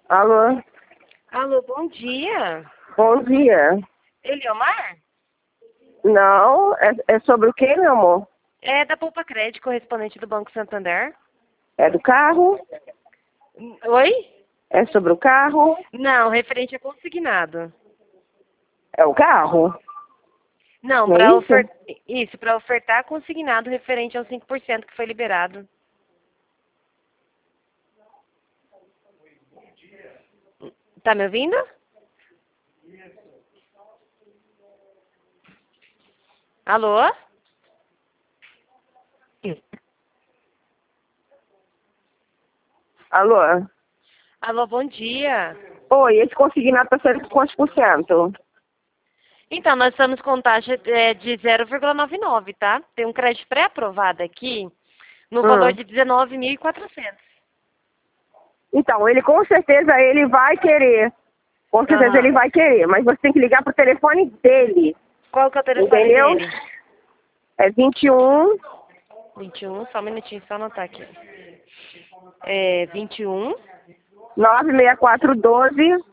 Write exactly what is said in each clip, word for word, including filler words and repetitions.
Alô? Alô, bom dia. Bom dia. Eliomar? Não, é, é sobre o quê, meu amor? É da Poupa Crédito, correspondente do Banco Santander. É do carro? Oi? É sobre o carro? Não, referente a consignado. É o carro? Não, Não é para isso? ofer... isso, para ofertar consignado referente aos cinco por cento que foi liberado. Tá me ouvindo? Alô? Alô? Alô, bom dia. Oi, esse consignado está sendo de quantos por cento? Então, nós estamos com taxa é, de zero vírgula noventa e nove, tá? Tem um crédito pré-aprovado aqui no valor Hum. de dezenove mil e quatrocentos. Então, ele com certeza ele vai querer. Com certeza ele Aham. vai querer, mas você tem que ligar pro telefone dele. Qual que é o telefone Entendeu? dele? É vinte e um, vinte e um, só um minutinho, só anotar aqui. É vinte e um. nove seis quatro um dois,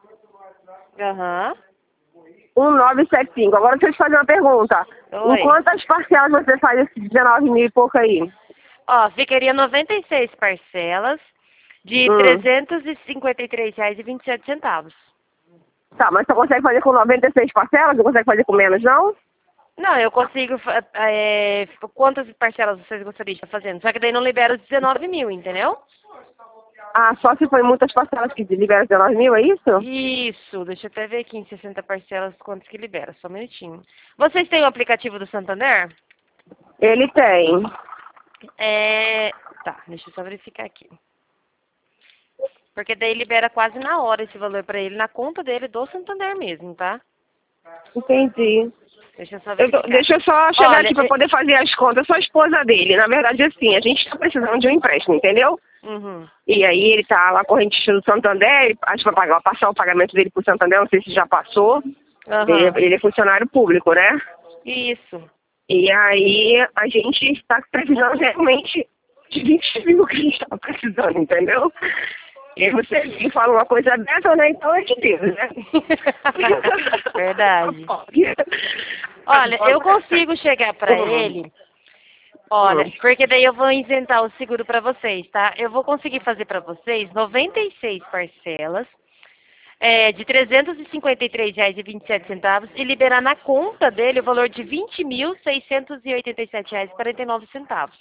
Aham. um nove sete cinco. Agora deixa eu te fazer uma pergunta. Em Oi. quantas parcelas você faz esses dezenove mil e pouco aí? Ó, ficaria noventa e seis parcelas de Hum. trezentos e cinquenta e três reais e vinte e sete centavos. Tá, mas você consegue fazer com noventa e seis parcelas? Não consegue fazer com menos, não? Não, eu consigo. fa- É, quantas parcelas vocês gostariam de estar fazendo? Só que daí não libera os dezenove mil, entendeu? Ah, só se for em muitas parcelas que libera dezenove mil, é isso? Isso, deixa eu até ver aqui em sessenta parcelas quantos que libera, só um minutinho. Vocês têm o aplicativo do Santander? Ele tem. É. Tá, deixa eu só verificar aqui. Porque daí libera quase na hora esse valor pra ele, na conta dele do Santander mesmo, tá? Entendi. Deixa eu só Eu tô- verificar. deixa eu só chegar Olha, aqui para é- poder fazer as contas. Eu sou a esposa dele. Na verdade, assim, a gente está precisando de um empréstimo, entendeu? uhum, E aí ele tá lá corrente do Santander, ele- acho que vai pagar, passar o pagamento dele pro Santander, não sei se já passou. Ele, aham, ele é funcionário público, né? isso. E aí a gente está precisando realmente de vinte mil que a gente está precisando, entendeu? E você me fala uma coisa dessa, né? Então é de Deus, né? Verdade. Olha, eu consigo chegar pra Hum, ele. Olha, hum. porque daí eu vou isentar o seguro pra vocês, tá? Eu vou conseguir fazer pra vocês noventa e seis parcelas é, de trezentos e cinquenta e três reais e vinte e sete centavos e liberar na conta dele o valor de vinte mil seiscentos e oitenta e sete reais e quarenta e nove centavos.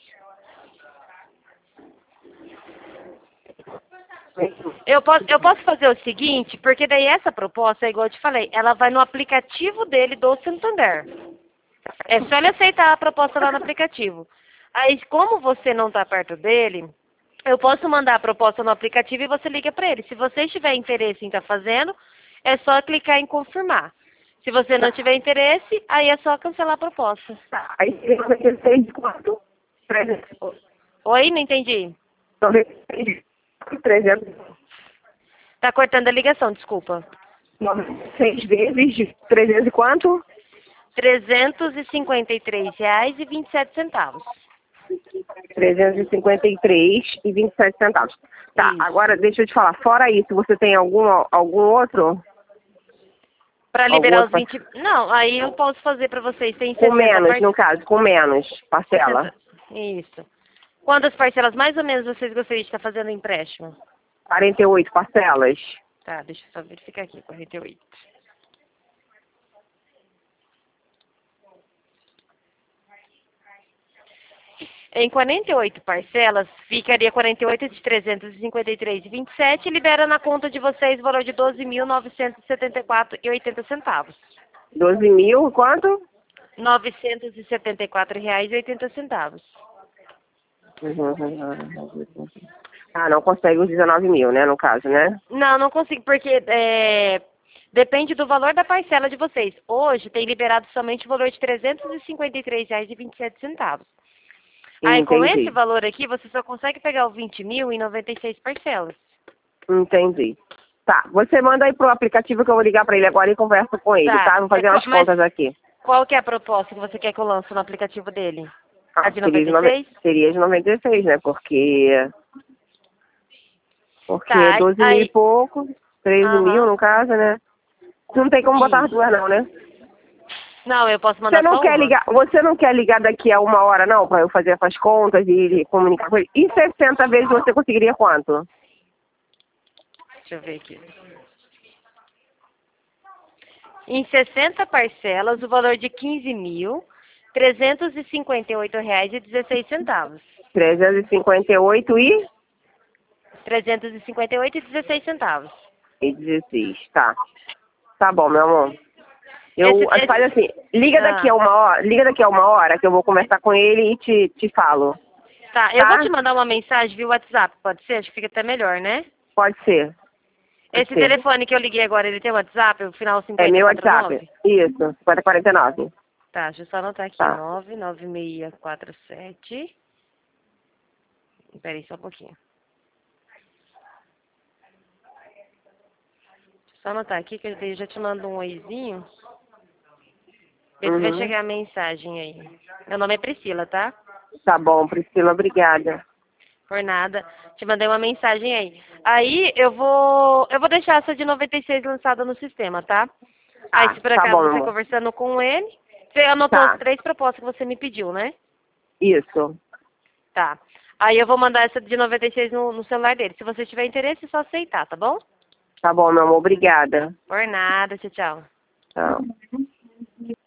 Eu posso, eu posso fazer o seguinte, porque daí essa proposta, é igual eu te falei, ela vai no aplicativo dele do Santander. É só ele aceitar a proposta lá no aplicativo. Aí, como você não está perto dele, eu posso mandar a proposta no aplicativo e você liga para ele. Se você tiver interesse em estar fazendo, é só clicar em confirmar. Se você não tiver interesse, aí é só cancelar a proposta. Tá, aí seria noventa e seis de quanto? trezentos. O- Oi, não entendi. noventa e seis de trezentos. Tá cortando a ligação, desculpa. noventa e seis vezes de trezentos e quanto? trezentos e cinquenta e três reais e vinte e sete centavos. trezentos e cinquenta e três e vinte e sete centavos. Tá, Isso. agora deixa eu te falar, fora isso, você tem algum, algum outro? Para Algum liberar outro os par- vinte. Não, aí eu posso fazer para vocês. Tem com sessenta menos, no parcelas. caso, com menos parcela. sessenta. Isso. Quantas parcelas mais ou menos vocês gostariam de estar fazendo o empréstimo? quarenta e oito parcelas. Tá, deixa eu só verificar aqui, quarenta e oito. Em quarenta e oito parcelas, ficaria quarenta e oito de trezentos e cinquenta e três e vinte e sete e libera na conta de vocês o valor de doze mil novecentos e setenta e quatro e oitenta centavos. doze mil, quanto? novecentos e setenta e quatro reais e oitenta centavos. Ah, não consegue os dezenove mil, né, no caso, né? Não, não consigo, porque é, depende do valor da parcela de vocês. Hoje tem liberado somente o valor de trezentos e cinquenta e três reais e vinte e sete centavos. Aí com esse Entendi, valor aqui, você só consegue pegar o vinte mil em noventa e seis parcelas. entendi. Tá, você manda aí pro aplicativo que eu vou ligar pra ele agora e converso com ele, Tá, tá? Vou é, fazer qual- umas mas contas aqui. qual que é a proposta que você quer que eu lance no aplicativo dele? A Ah, de seria noventa de, e nove... seis? seria de noventa e seis, né? Porque... Porque Tá, doze mil e aí, pouco. treze Aham. mil, no caso, né? Não tem como botar Isso. duas, não, né? Não, eu posso mandar Você não só quer uma. ligar, você não quer ligar daqui a uma hora, não, pra eu fazer essas contas e comunicar com ele? E sessenta vezes você conseguiria quanto? Deixa eu ver aqui. Em sessenta parcelas, o valor de quinze mil, trezentos e cinquenta e oito reais e dezesseis centavos. trezentos e cinquenta e oito e... trezentos e cinquenta e oito e dezesseis centavos. e dezesseis, tá. Tá bom, meu amor. Eu, Esse, esse, faz assim, liga daqui ah, a uma hora, liga daqui a uma hora que eu vou conversar com ele e te, te falo. tá, eu Tá? vou te mandar uma mensagem via WhatsApp, pode ser? Acho que fica até melhor, né? Pode ser. Pode Esse ser. telefone que eu liguei agora, ele tem WhatsApp, o final É cinquenta e meu quatro WhatsApp. nove? Isso, cinquenta quarenta e nove. Tá, deixa eu só anotar aqui. Tá. nove nove seis quatro sete. Peraí, só um pouquinho. Deixa eu só anotar aqui que eu já te mando um oizinho. Vê se vai Uhum. chegar a mensagem aí. Meu nome é Priscila, tá? Tá bom, Priscila, obrigada. Por nada. Te mandei uma mensagem aí. Aí eu vou. Eu vou deixar essa de noventa e seis lançada no sistema, tá? Aí Tá, se por tá acaso bom, você amor. conversando com ele, você anotou as Tá, três propostas que você me pediu, né? isso. Tá. Aí eu vou mandar essa de noventa e seis no, no celular dele. Se você tiver interesse, é só aceitar, tá bom? Tá bom, meu amor, obrigada. Por nada, tchau, tchau. Tchau.